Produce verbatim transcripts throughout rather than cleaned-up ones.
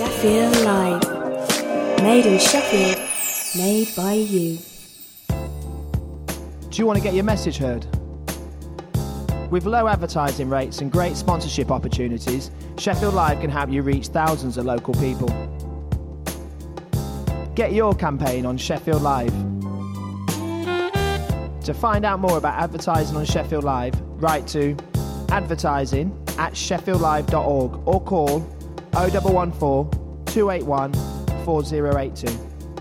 Sheffield Live. Made in Sheffield, made by you. Do you want to get your message heard? With low advertising rates and great sponsorship opportunities, Sheffield Live can help you reach thousands of local people. Get your campaign on Sheffield Live. To find out more about advertising on Sheffield Live, write to advertising at sheffield live dot org or call oh one one four, two eight one, four oh eight two.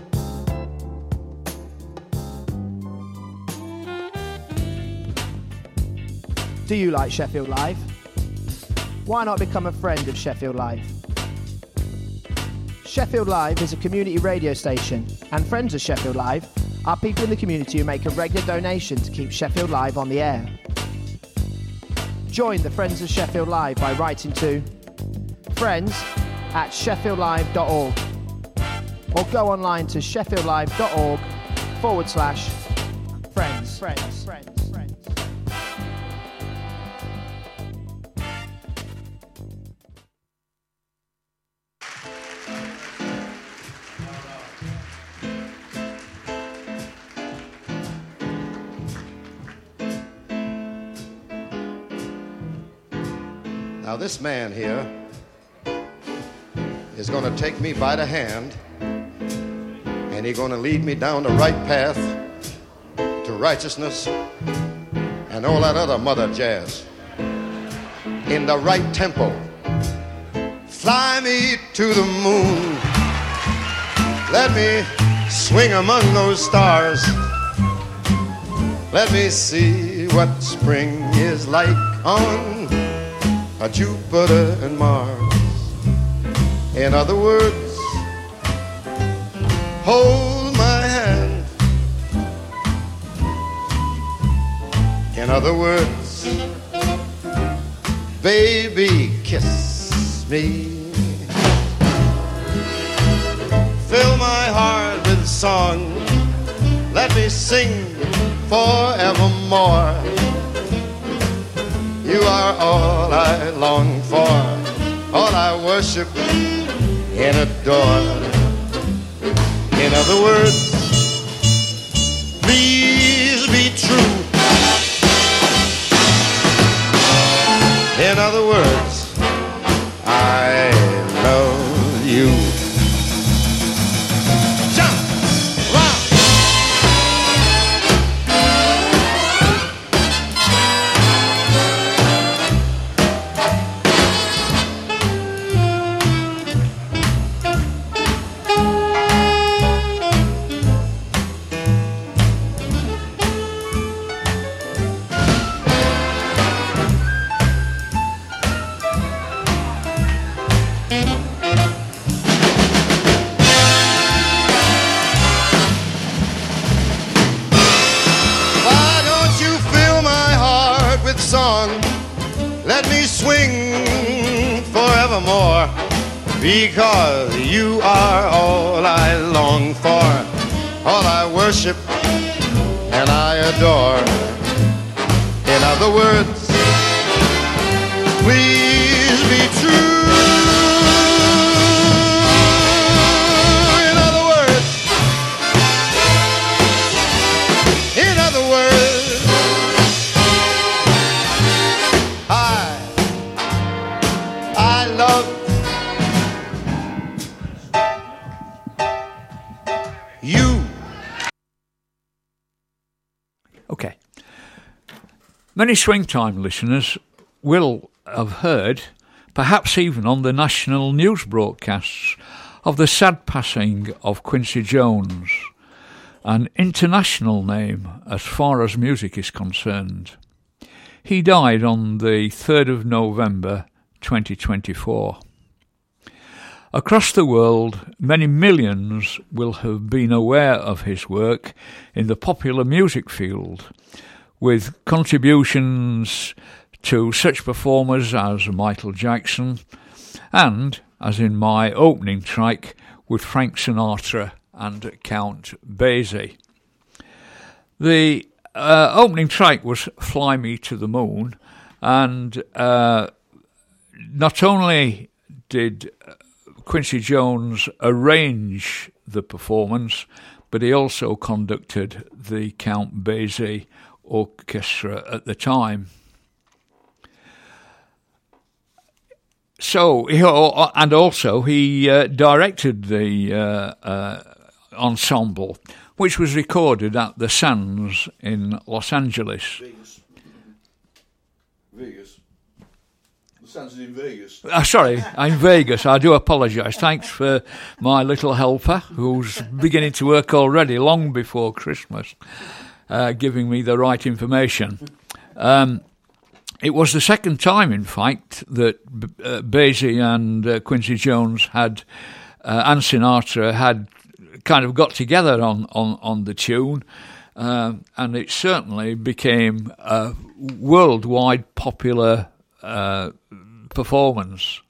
Do you like Sheffield Live? Why not become a friend of Sheffield Live? Sheffield Live is a community radio station, and friends of Sheffield Live are people in the community who make a regular donation to keep Sheffield Live on the air. Join the Friends of Sheffield Live by writing to friends at sheffield live dot org or go online to sheffield live dot org forward slash friends. Friends. Friends. Friends. Now this man here is going to take me by the hand, and he's going to lead me down the right path to righteousness and all that other mother jazz in the right tempo. Fly me to the moon, let me swing among those stars, let me see what spring is like on a Jupiter and Mars. In other words, hold my hand. In other words, baby, kiss me. Fill my heart with song, let me sing forevermore. You are all I long for, all I worship and adore. In other words, please be true. In other words, I love you. Jump, rock. Let me swing forevermore, because you are all I long for, all I worship and I adore. In other words, please be true. In other words, in other words, Okay. Many Swingtime listeners will have heard, perhaps even on the national news broadcasts, of the sad passing of Quincy Jones, an international name as far as music is concerned. He died on the third of November twenty twenty-four. Across the world, many millions will have been aware of his work in the popular music field, with contributions to such performers as Michael Jackson and, as in my opening track, with Frank Sinatra and Count Basie. The uh, opening track was Fly Me to the Moon, and uh, not only did Quincy Jones arrange the performance, but he also conducted the Count Basie Orchestra at the time. So, and also he uh, directed the uh, uh, ensemble, which was recorded at the Sands in Los Angeles. Vegas. Vegas. The Sands is in Vegas. Uh, sorry, I'm Vegas. I do apologise. Thanks for my little helper, who's beginning to work already, long before Christmas, uh, giving me the right information. Um, It was the second time, in fact, that uh, Basie and uh, Quincy Jones had, uh, and Sinatra had kind of got together on, on, on the tune, uh, and it certainly became a worldwide popular uh, performance.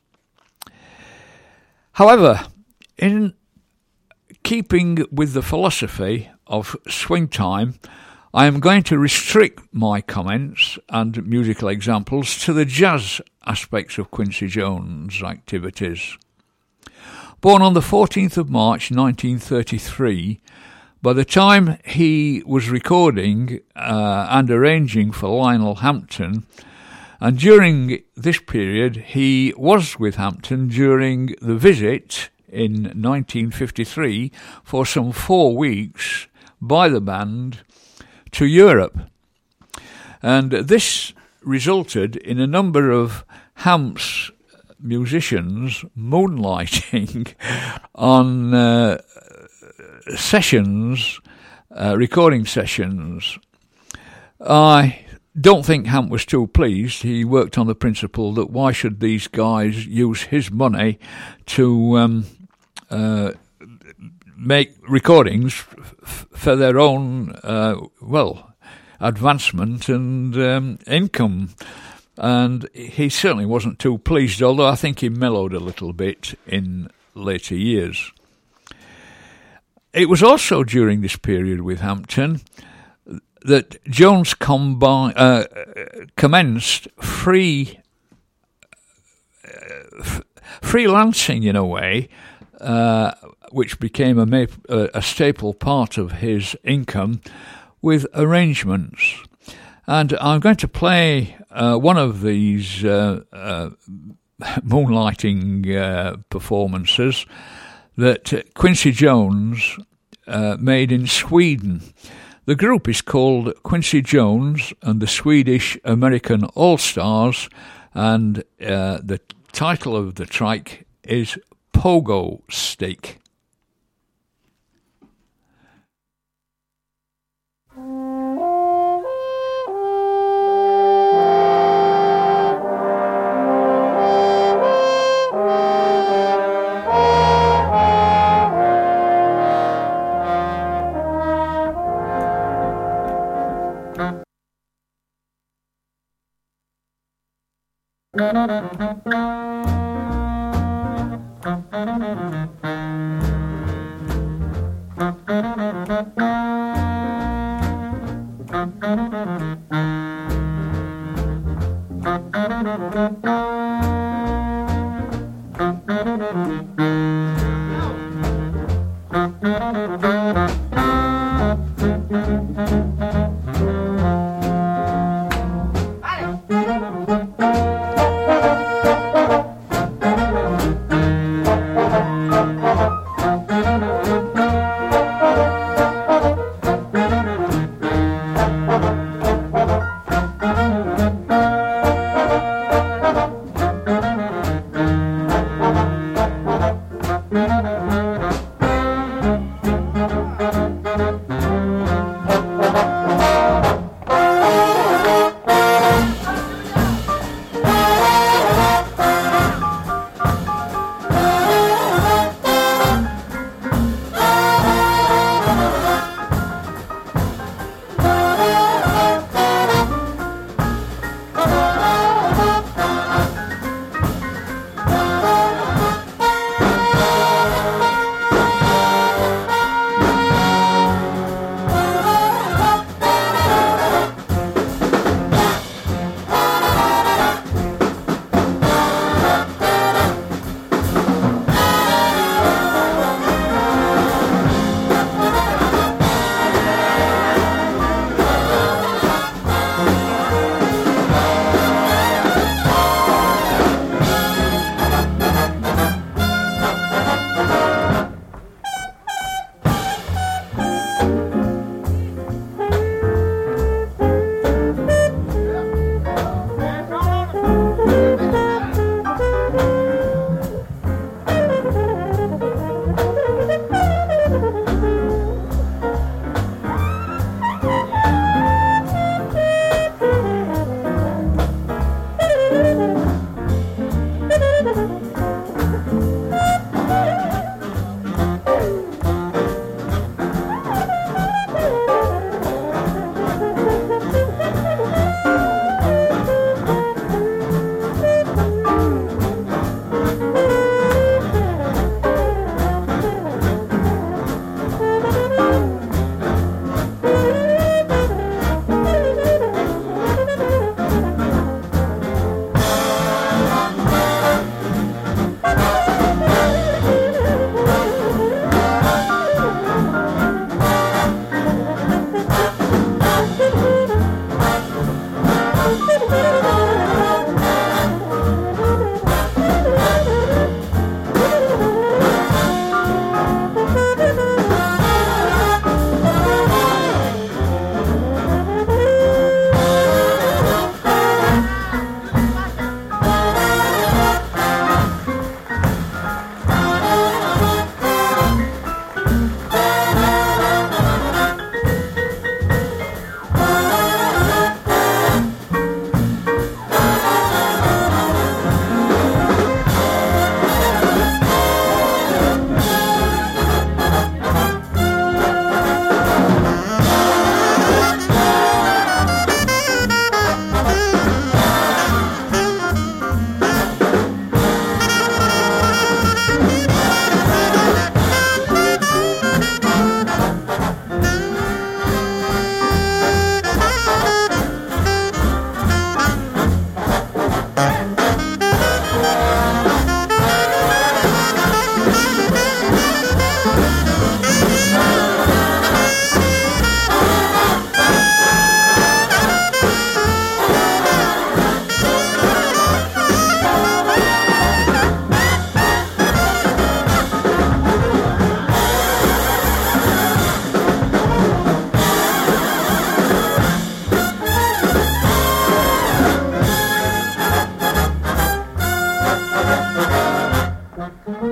However, in keeping with the philosophy of swing time, I am going to restrict my comments and musical examples to the jazz aspects of Quincy Jones' activities. Born on the fourteenth of March nineteen thirty-three, by the time he was recording uh, and arranging for Lionel Hampton, and during this period he was with Hampton during the visit in nineteen fifty-three for some four weeks by the band to Europe, and this resulted in a number of Hamp's musicians moonlighting on uh, sessions, uh, recording sessions. I don't think Hamp was too pleased. He worked on the principle that why should these guys use his money to um, uh, make recordings f- for their own, uh, well, advancement and um, income. And he certainly wasn't too pleased, although I think he mellowed a little bit in later years. It was also during this period with Hampton that Jones combi- uh, commenced free uh, f- freelancing in a way, uh, which became a, ma- a staple part of his income, with arrangements. And I'm going to play uh, one of these uh, uh, moonlighting uh, performances that Quincy Jones uh, made in Sweden. The group is called Quincy Jones and the Swedish American All-Stars, and uh, the title of the track is Pogo Stick.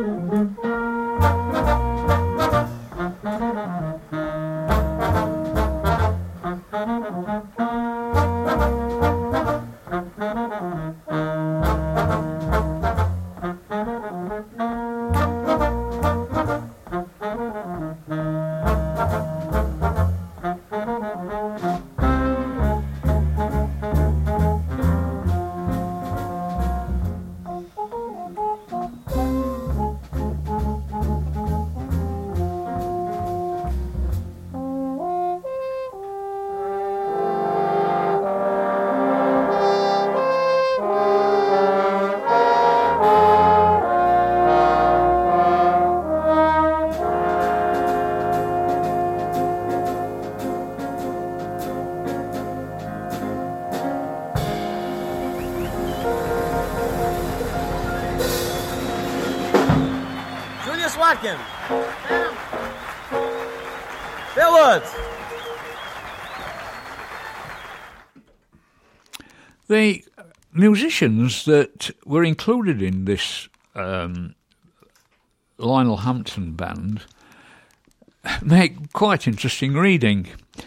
Watkins. Bill Woods. The musicians that were included in this um, Lionel Hampton band make quite interesting reading.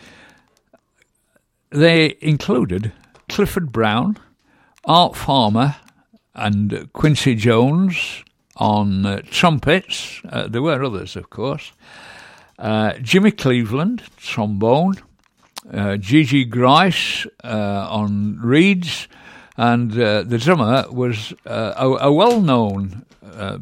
They included Clifford Brown, Art Farmer, and Quincy Jones on uh, trumpets. Uh, there were others, of course. Uh, Jimmy Cleveland, trombone. Uh, Gigi Grice uh, on reeds. And uh, the drummer was uh, a, a well-known uh,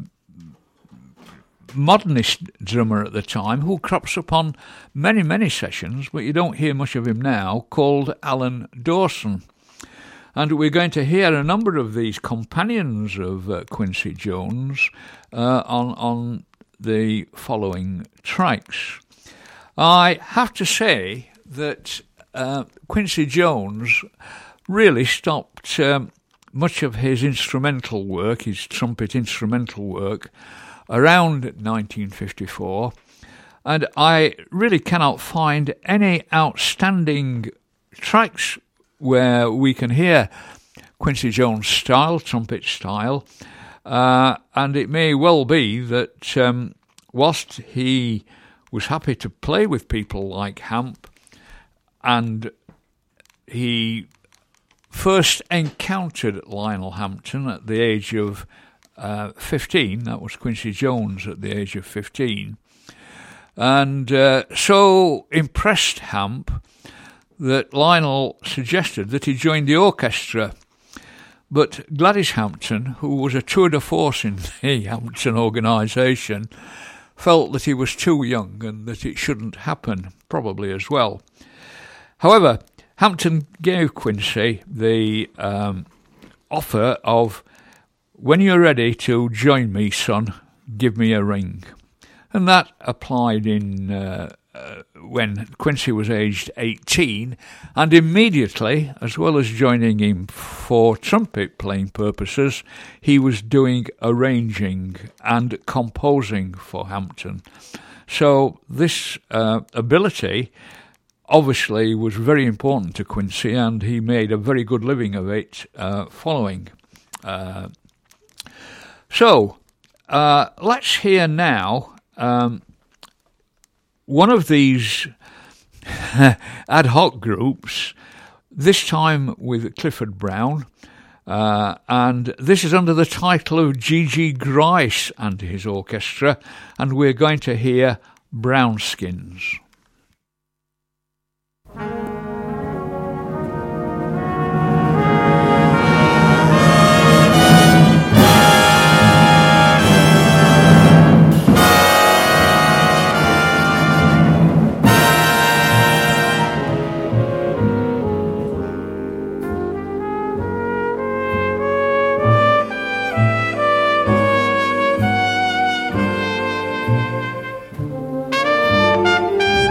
modernist drummer at the time who crops up on many, many sessions, but you don't hear much of him now, called Alan Dawson. And we're going to hear a number of these companions of uh, Quincy Jones uh, on, on the following tracks. I have to say that uh, Quincy Jones really stopped um, much of his instrumental work, his trumpet instrumental work, around nineteen fifty-four, and I really cannot find any outstanding tracks where we can hear Quincy Jones' style, trumpet style, uh, and it may well be that um, whilst he was happy to play with people like Hamp, and he first encountered Lionel Hampton at the age of uh, fifteen, that was Quincy Jones at the age of fifteen, and uh, so impressed Hamp that Lionel suggested that he join the orchestra. But Gladys Hampton, who was a tour de force in the Hampton organisation, felt that he was too young and that it shouldn't happen, probably as well. However, Hampton gave Quincy the um, offer of, when you're ready to join me, son, give me a ring. And that applied in uh, uh, when Quincy was aged eighteen, and immediately, as well as joining him for trumpet playing purposes, he was doing arranging and composing for Hampton. So this uh, ability obviously was very important to Quincy, and he made a very good living of it uh, following. Uh, so, uh, let's hear now um, one of these ad hoc groups, this time with Clifford Brown, uh, and this is under the title of Gigi Grice and his orchestra, and we're going to hear Brownskins. Thank you.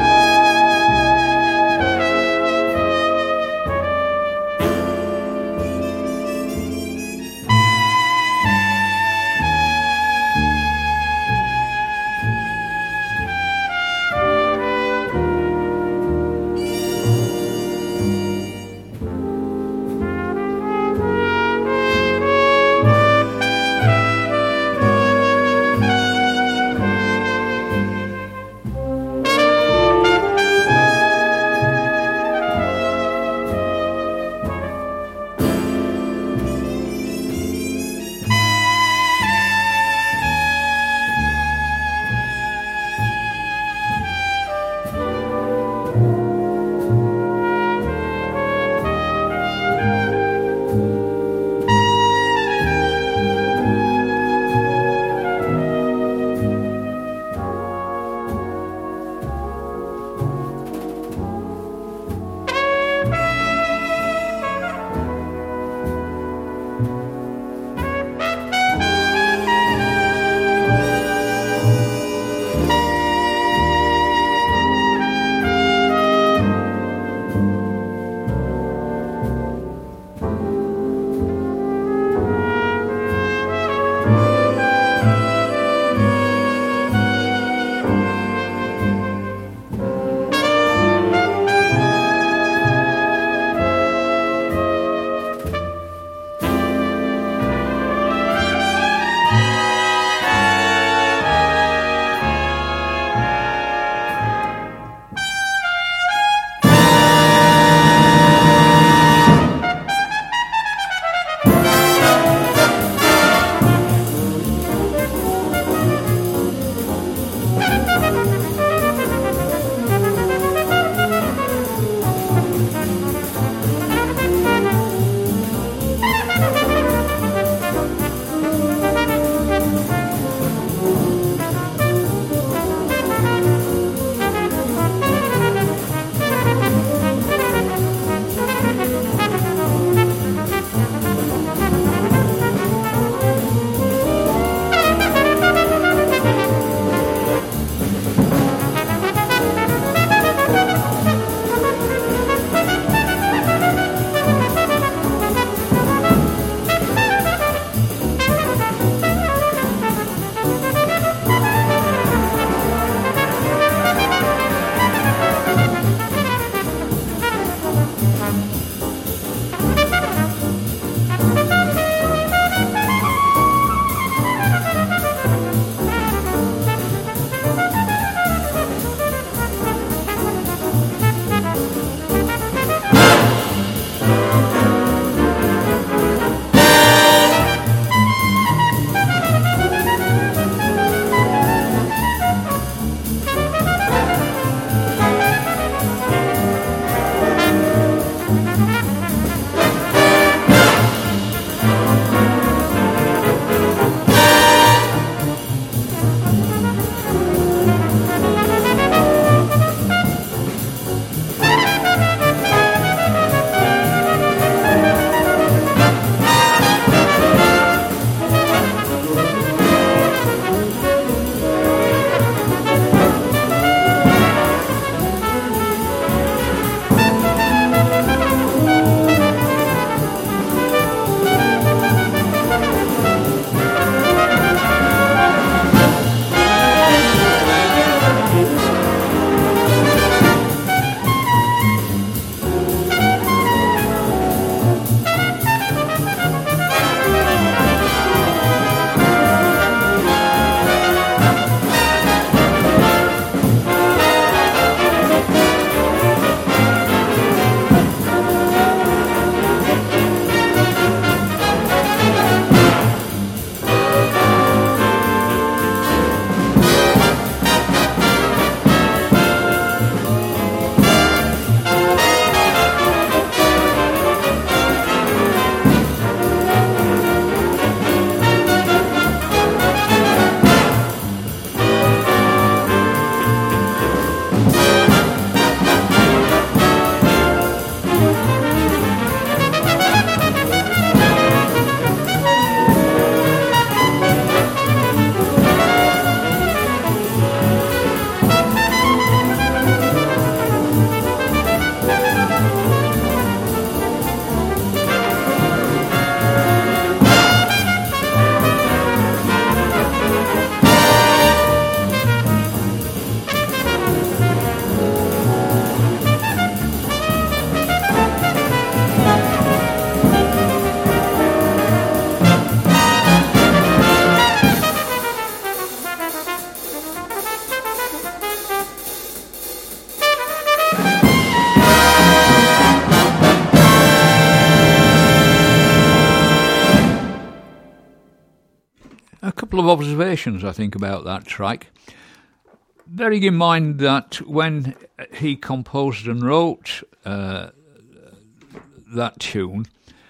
couple of observations, I think, about that track. Bearing in mind that when he composed and wrote uh, that tune,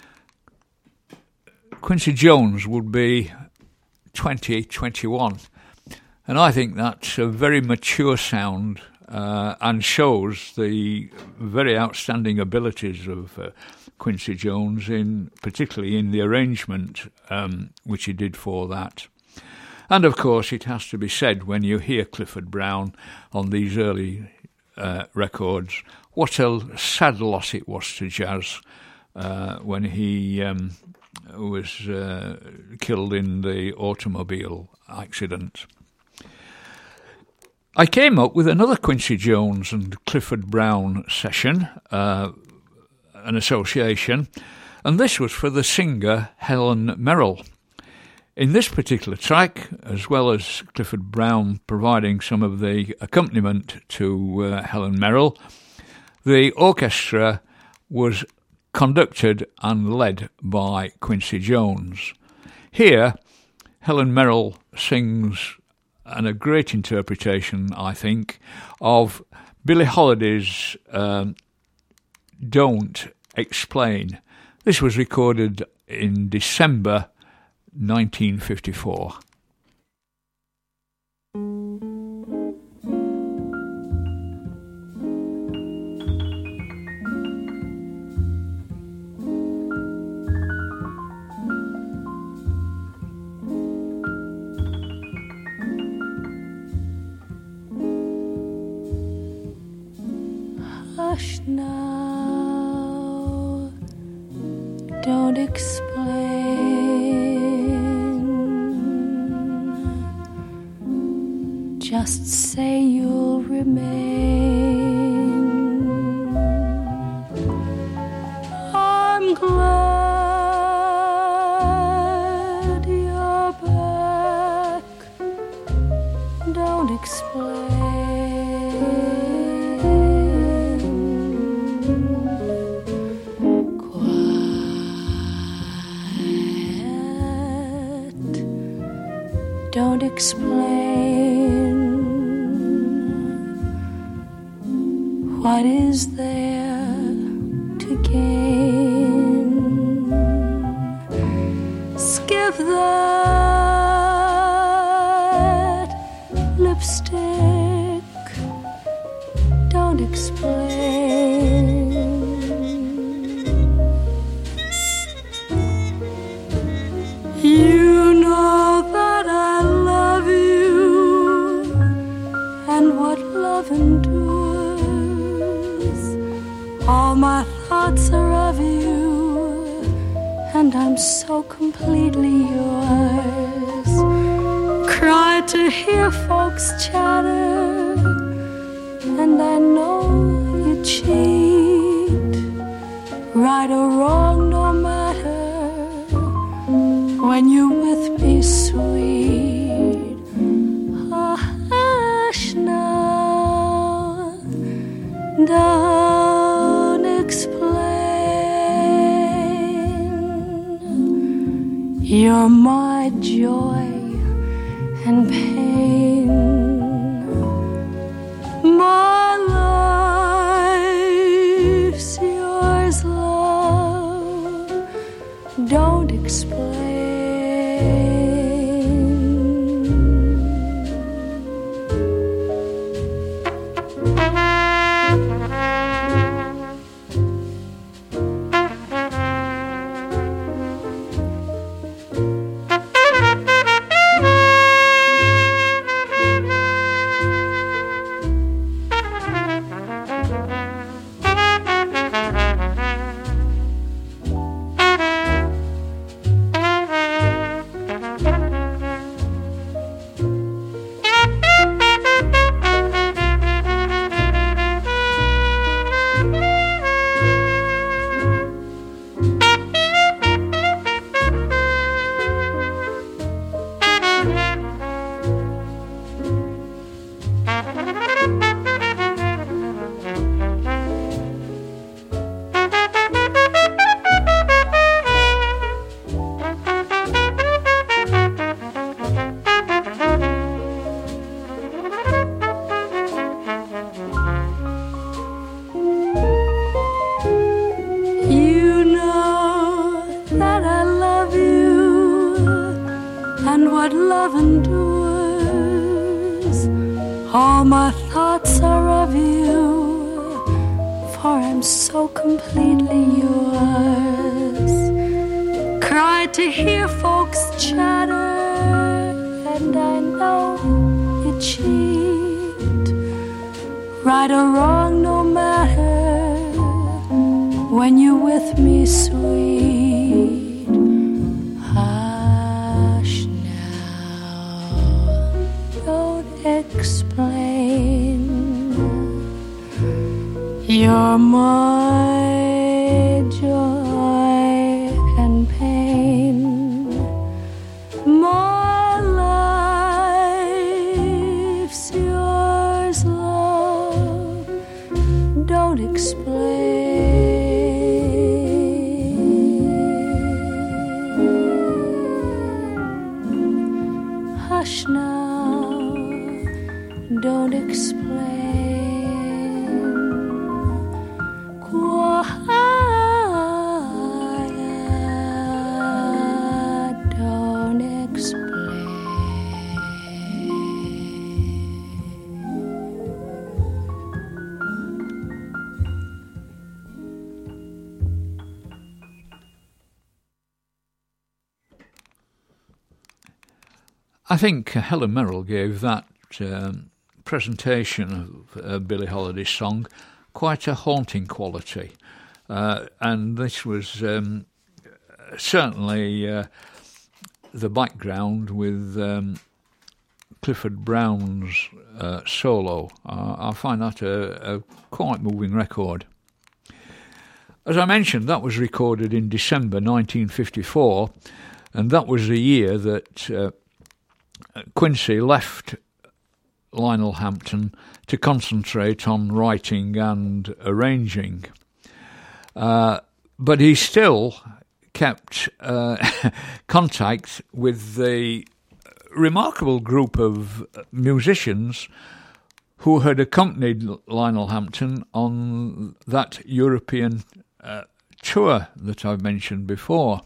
Quincy Jones would be twenty, twenty-one. And I think that's a very mature sound uh, and shows the very outstanding abilities of uh, Quincy Jones, in particularly in the arrangement um, which he did for that. And of course, it has to be said, when you hear Clifford Brown on these early uh, records, what a sad loss it was to jazz uh, when he um, was uh, killed in the automobile accident. I came up with another Quincy Jones and Clifford Brown session, uh, an association, and this was for the singer Helen Merrill. In this particular track, as well as Clifford Brown providing some of the accompaniment to uh, Helen Merrill, the orchestra was conducted and led by Quincy Jones. Here, Helen Merrill sings, and a great interpretation, I think, of Billie Holiday's um, Don't Explain. This was recorded in December nineteen fifty-four. Hush now, don't explain, just say you'll remain. I'm glad you're back, don't explain. Don't explain. What is there to gain? Skip that lipstick. Don't explain. You know that I love you, and what love endures. All my thoughts are of you, and I'm so completely yours. Cry to hear folks chatter, and I know you cheat. Right or wrong, no matter, when you're with me, sweet. Oh, hush now, don't explain. You're my joy and pain, my life's yours, love. Don't explain. my thoughts are of you, for I'm so completely yours. Cried to hear folks chatter, and I know you cheat. Right or wrong, no matter, when you're with me, sweet. Hush now, don't explain. You're my joy and pain, my life's yours, love. Don't explain. Hush now, don't explain. Quiet, don't explain. I think Helen Merrill gave that um, presentation of uh, Billie Holiday's song quite a haunting quality. Uh, and this was um, certainly uh, the background with um, Clifford Brown's uh, solo. Uh, I find that a, a quite moving record. As I mentioned, that was recorded in December nineteen fifty-four, and that was the year that uh, Quincy left Lionel Hampton to concentrate on writing and arranging. Uh, but he still kept uh, contact with the remarkable group of musicians who had accompanied Lionel Hampton on that European uh, tour that I've mentioned before.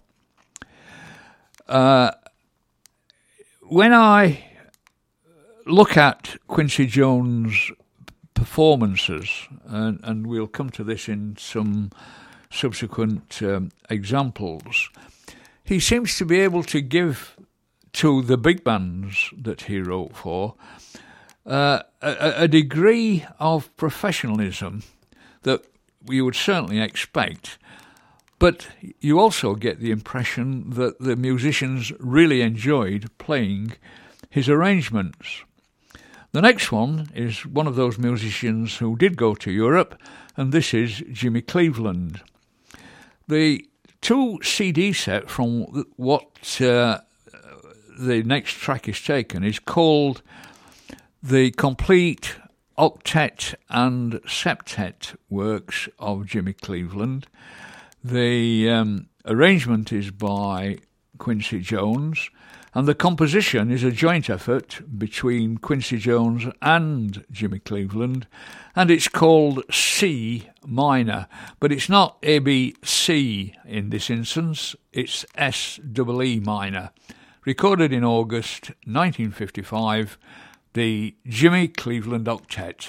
Uh, when I look at Quincy Jones' performances, and, and we'll come to this in some subsequent um, examples, he seems to be able to give to the big bands that he wrote for uh, a, a degree of professionalism that you would certainly expect, but you also get the impression that the musicians really enjoyed playing his arrangements. The next one is one of those musicians who did go to Europe, and this is Jimmy Cleveland. The two C D set from what uh, the next track is taken is called The Complete Octet and Septet Works of Jimmy Cleveland. The um, arrangement is by Quincy Jones, and the composition is a joint effort between Quincy Jones and Jimmy Cleveland, and it's called C minor, but it's not A B C in this instance, it's S E E minor. Recorded in August nineteen fifty-five, the Jimmy Cleveland Octet.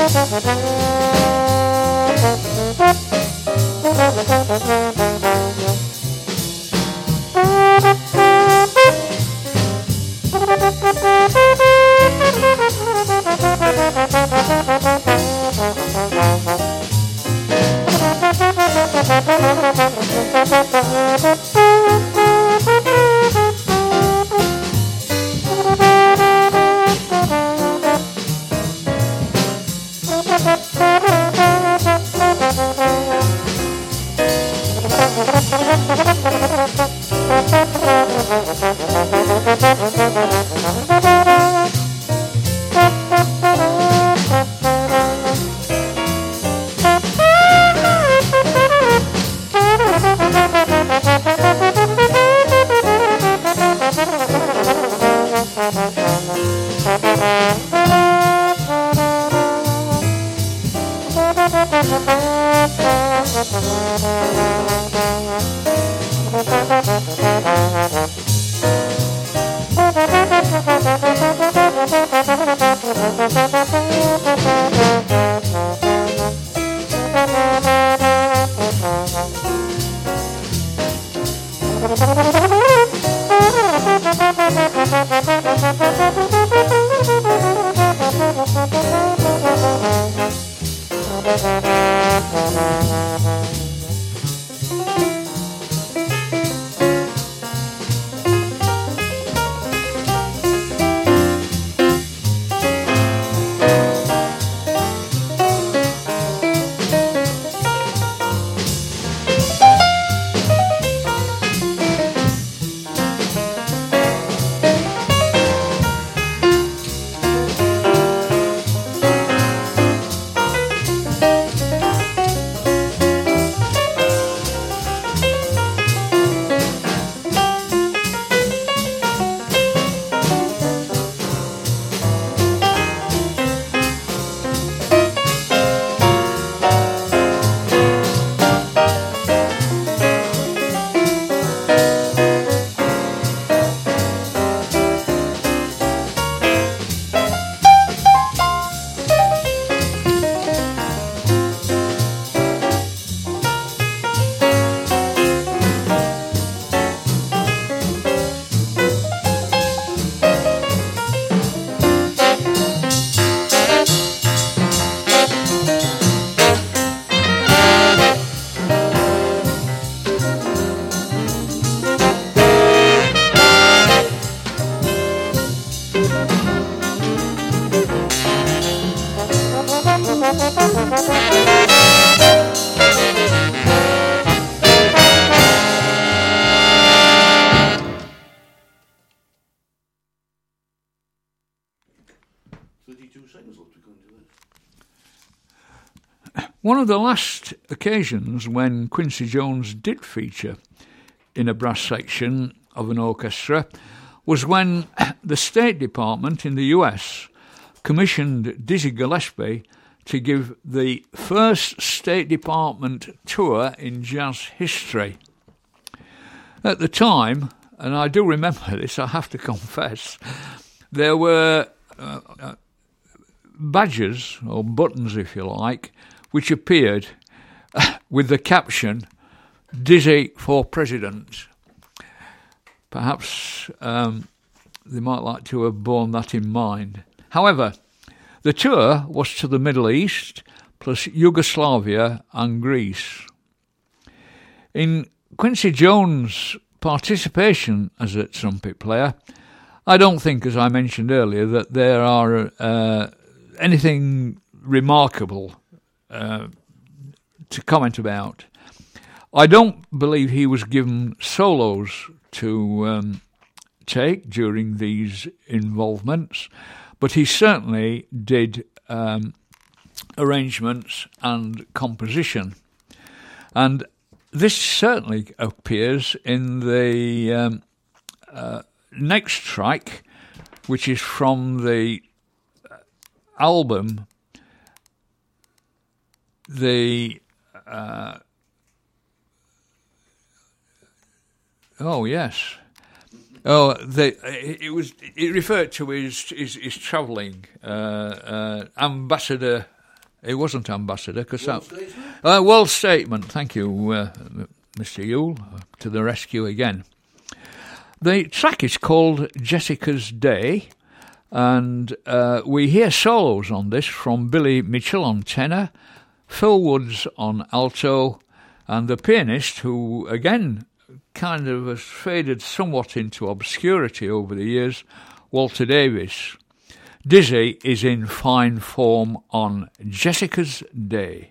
One of the last occasions when Quincy Jones did feature in a brass section of an orchestra was when the State Department in the U S commissioned Dizzy Gillespie to give the first State Department tour in jazz history. At the time, and I do remember this, I have to confess, there were uh, uh, badges, or buttons if you like, which appeared with the caption, Dizzy for President. Perhaps um, they might like to have borne that in mind. However, the tour was to the Middle East, plus Yugoslavia and Greece. In Quincy Jones' participation as a trumpet player, I don't think, as I mentioned earlier, that there are uh, anything remarkable uh, to comment about. I don't believe he was given solos to um, take during these involvements, but he certainly did um, arrangements and composition. And this certainly appears in the um, uh, next track, which is from the album, the... Uh, oh, yes. Oh, the, it was. It referred to his his, his travelling uh, uh, ambassador It wasn't Ambassador, because World that... Statesman? Uh, World Statement, thank you, uh, Mister Yule, to the rescue again. The track is called Jessica's Day, and uh, we hear solos on this from Billy Mitchell on tenor, Phil Woods on alto, and the pianist, who again kind of has faded somewhat into obscurity over the years, Walter Davis. Dizzy is in fine form on Jessica's Day.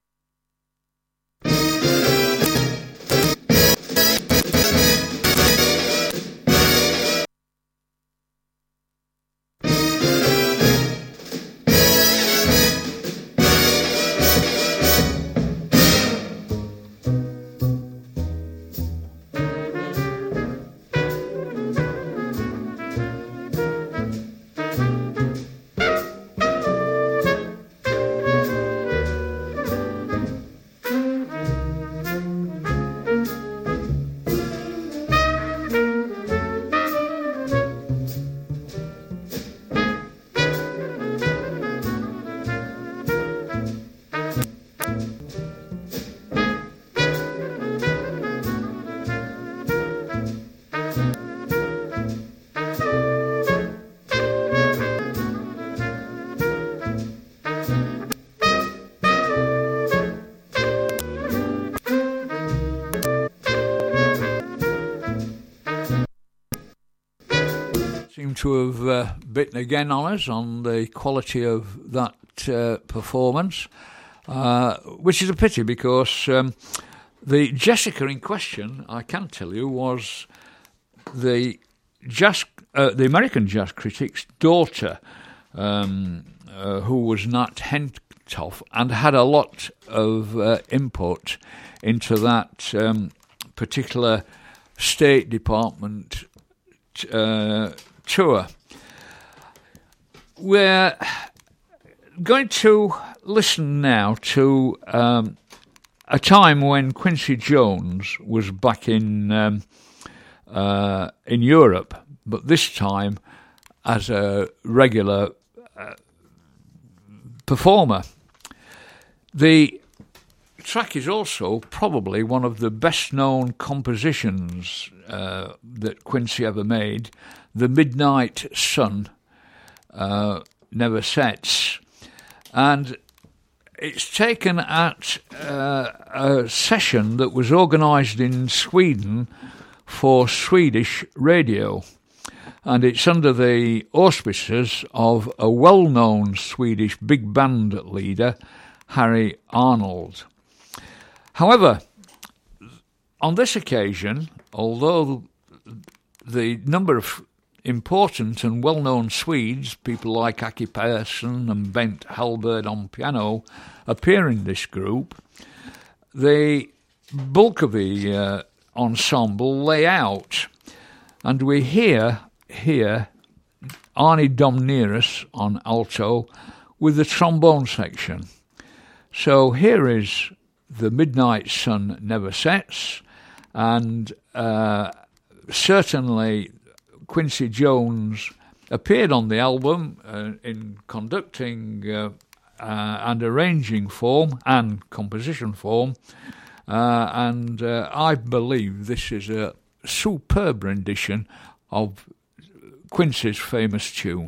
Seem to have uh, bitten again on us on the quality of that uh, performance, uh, which is a pity because um, the Jessica in question, I can tell you, was the jazz, uh, the American jazz critic's daughter, um, uh, who was Nat Hentoff, and had a lot of uh, input into that um, particular State Department uh, tour. We're going to listen now to um, a time when Quincy Jones was back in um, uh, in Europe, but this time as a regular uh, performer. The track is also probably one of the best-known compositions uh, that Quincy ever made, The Midnight Sun uh, Never Sets. And it's taken at uh, a session that was organised in Sweden for Swedish radio. And it's under the auspices of a well-known Swedish big band leader, Harry Arnold. However, on this occasion, although the number of important and well-known Swedes, people like Aki Persson and Bent Hallberg on piano, appear in this group, the bulk of the uh, ensemble lay out, and we hear here Arnie Domneris on alto with the trombone section. So here is The Midnight Sun Never Sets, and uh, certainly Quincy Jones appeared on the album uh, in conducting uh, uh, and arranging form and composition form, uh, and uh, I believe this is a superb rendition of Quincy's famous tune.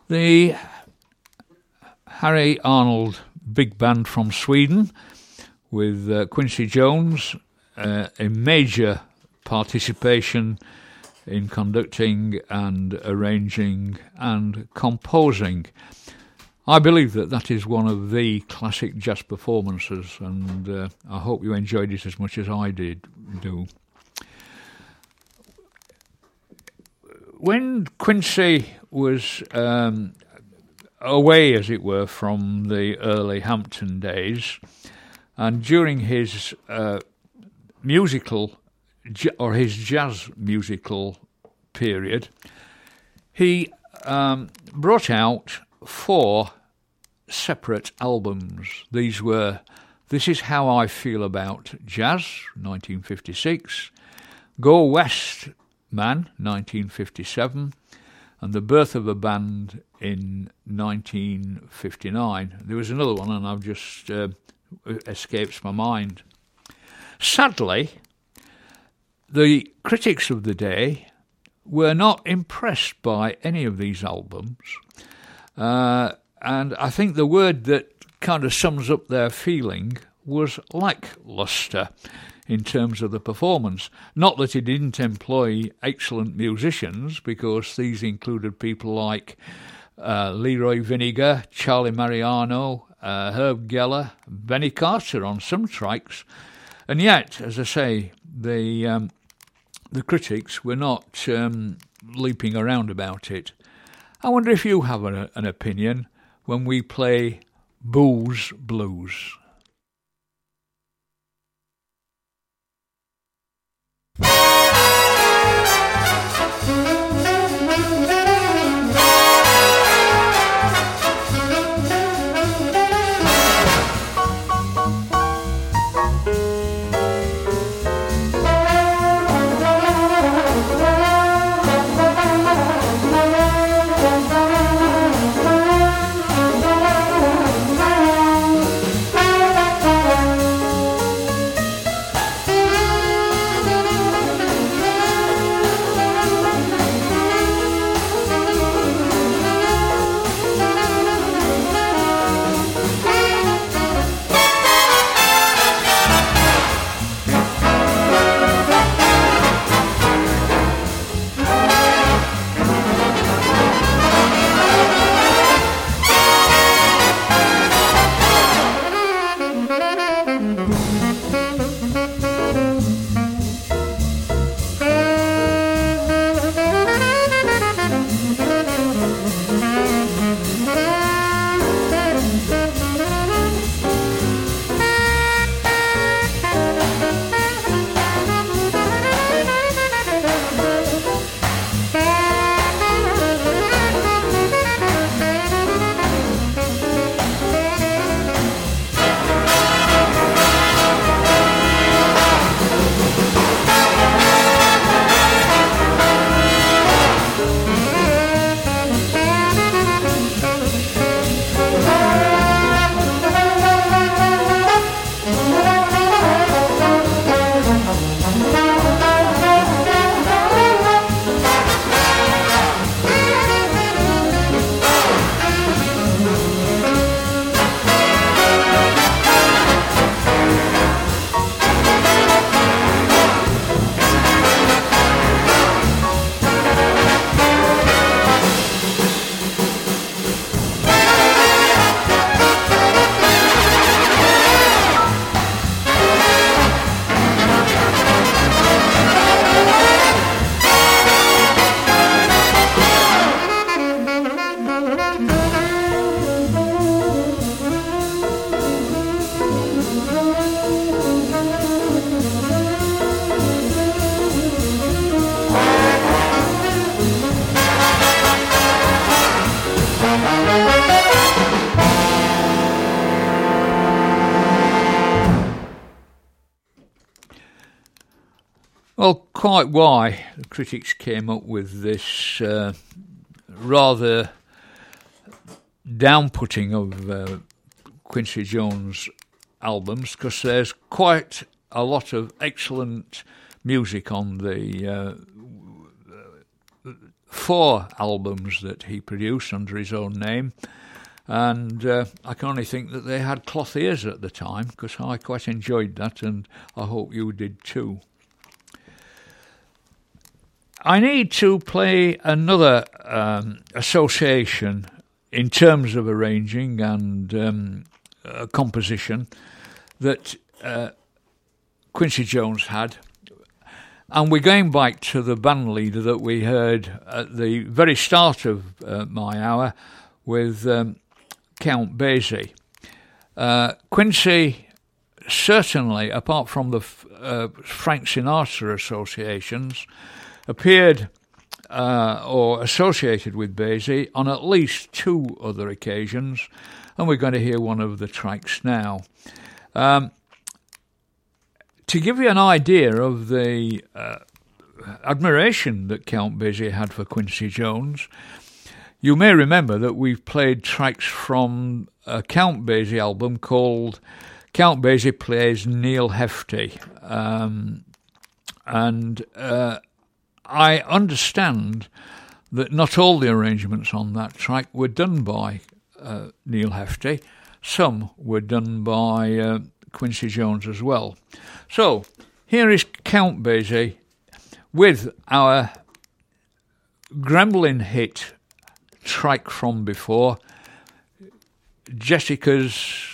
The Harry Arnold Big Band from Sweden, with uh, Quincy Jones, uh, a major participation in conducting and arranging and composing. I believe that that is one of the classic jazz performances, and uh, I hope you enjoyed it as much as I did do. When Quincy was um, away, as it were, from the early Hampton days, and during his uh, musical, or his jazz musical period, he um, brought out four separate albums. These were This Is How I Feel About Jazz, nineteen fifty-six, Go West Man, nineteen fifty-seven, and The Birth of a Band in nineteen fifty-nine. There was another one, and I've just uh, escapes my mind. Sadly, the critics of the day were not impressed by any of these albums, uh, and I think the word that kind of sums up their feeling was lackluster in terms of the performance. Not that he didn't employ excellent musicians, because these included people like uh, Leroy Vinnegar, Charlie Mariano, uh, Herb Geller, Benny Carter on some tracks, and yet, as I say, the um, the critics were not um, leaping around about it. I wonder if you have an, an opinion when we play Booze Blues. Well, quite why the critics came up with this uh, rather down-putting of uh, Quincy Jones albums, because there's quite a lot of excellent music on the uh, four albums that he produced under his own name. And uh, I can only think that they had cloth ears at the time, because I quite enjoyed that, and I hope you did too. I need to play another um, association in terms of arranging and um, uh, composition that uh, Quincy Jones had. And we're going back to the band leader that we heard at the very start of uh, my hour with um, Count Basie. Uh, Quincy, certainly, apart from the uh, Frank Sinatra associations, appeared uh, or associated with Basie on at least two other occasions, and we're going to hear one of the tracks now. Um, to give you an idea of the uh, admiration that Count Basie had for Quincy Jones, you may remember that we've played tracks from a Count Basie album called Count Basie Plays Neil Hefti. Um, and uh, I understand that not all the arrangements on that track were done by uh, Neil Hefti. Some were done by uh, Quincy Jones as well. So, here is Count Basie with our Gremlin hit track from before, Jessica's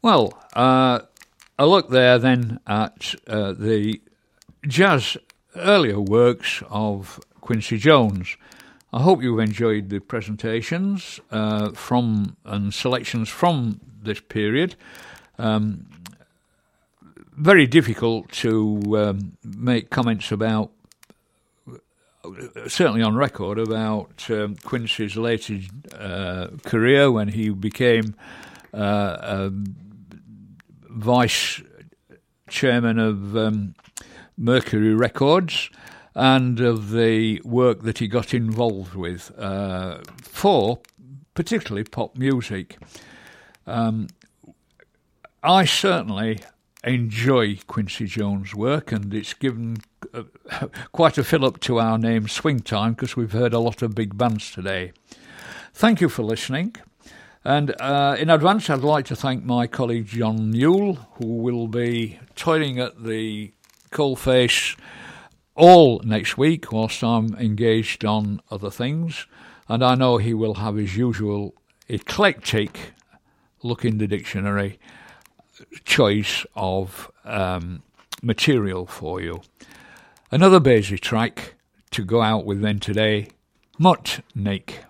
Well, uh, a look there then at uh, the jazz earlier works of Quincy Jones. I hope you've enjoyed the presentations uh, from and selections from this period. Um, very difficult to um, make comments about, certainly on record, about um, Quincy's later uh, career when he became uh, um, vice chairman of um, Mercury Records, and of the work that he got involved with uh, for particularly pop music. Um, I certainly enjoy Quincy Jones' work, and it's given uh, quite a fill-up to our name Swing Time, because we've heard a lot of big bands today. Thank you for listening. And uh, in advance, I'd like to thank my colleague John Newell, who will be toiling at the coalface all next week whilst I'm engaged on other things. And I know he will have his usual eclectic look in the dictionary choice of um, material for you. Another Basie track to go out with then today, Mutt Nake.